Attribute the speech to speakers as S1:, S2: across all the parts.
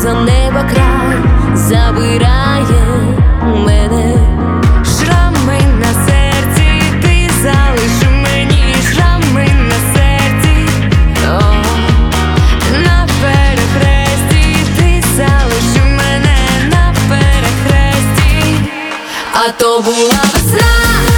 S1: за неба край забирає мене. Шрами на серці, ти залиши мені шрами на серці. О, на перехресті, ти залиши мене на перехресті. А то була весна.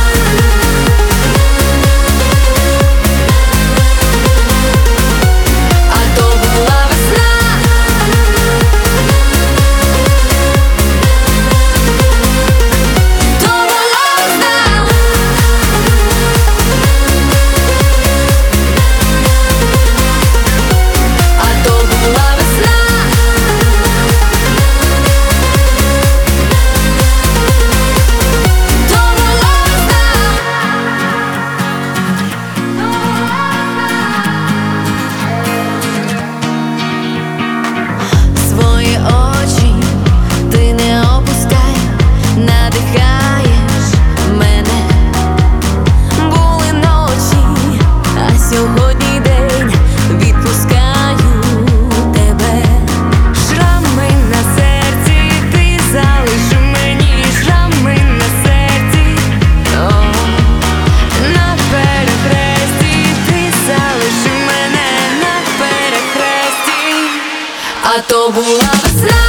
S1: Сьогодні день, відпускаю тебе. Шрами на серці, ти залиши мені шрами на серці. О, на перехресті, ти залиши мене на перехресті. А то була весна.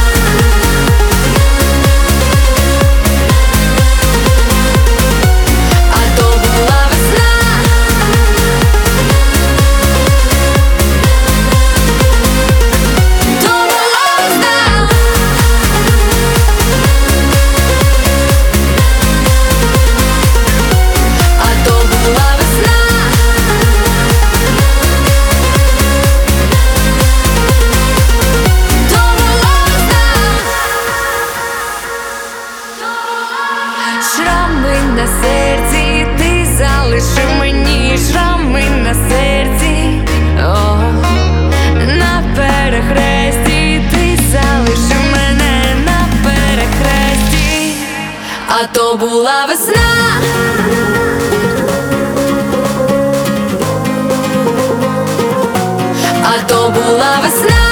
S1: Шрами на серці, ти залиши мені шрами на серці. О, на перехресті, ти залиши мене на перехресті. А то була весна. А то була весна.